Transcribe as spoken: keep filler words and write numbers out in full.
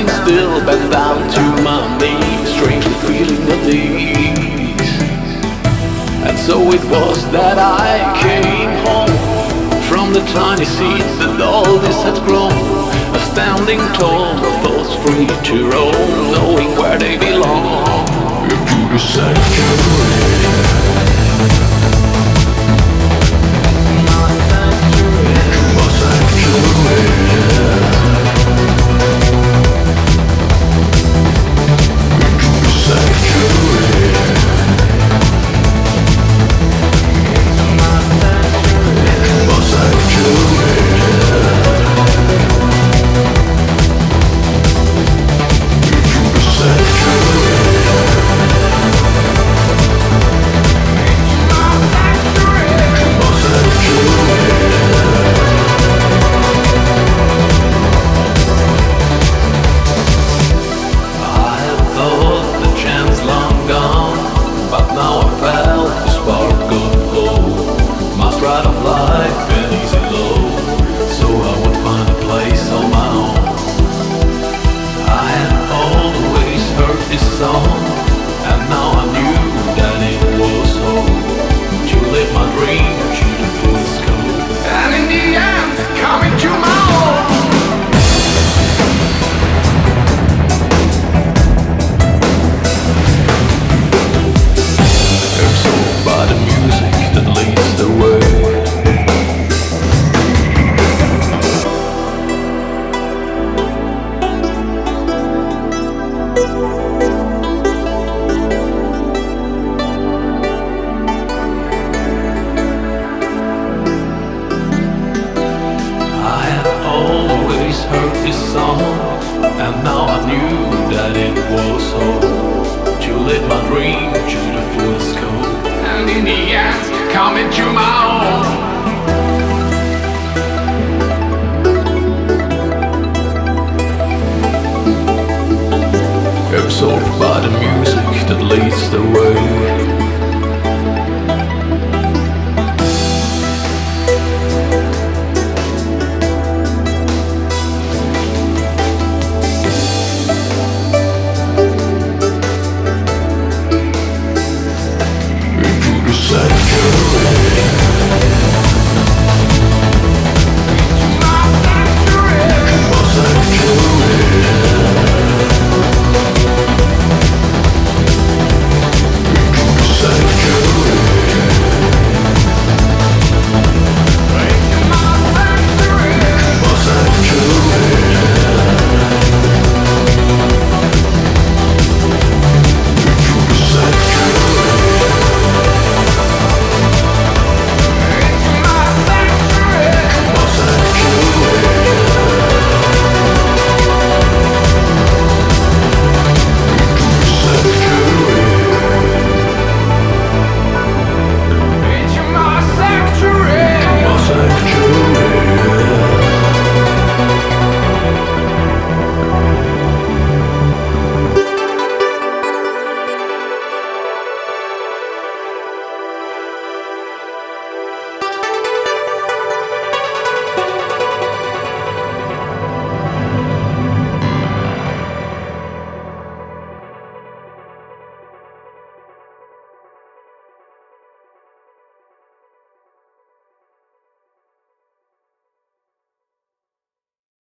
standing still, bent down to my knees, strangely feeling at ease. And so it was that I came home from the tiny seed that all this had grown. A standing tall, thoughts free to roam, knowing where they belong. Into the sanctuary. And now I knew that it was home to live my dream to the full scope. And in the end, coming to my home. Absorbed by the music that leads the way. Heard this song, and now I knew that it was home to live my dream to the full scope. And in the end, coming to my own. Absorbed by the music that leads the way.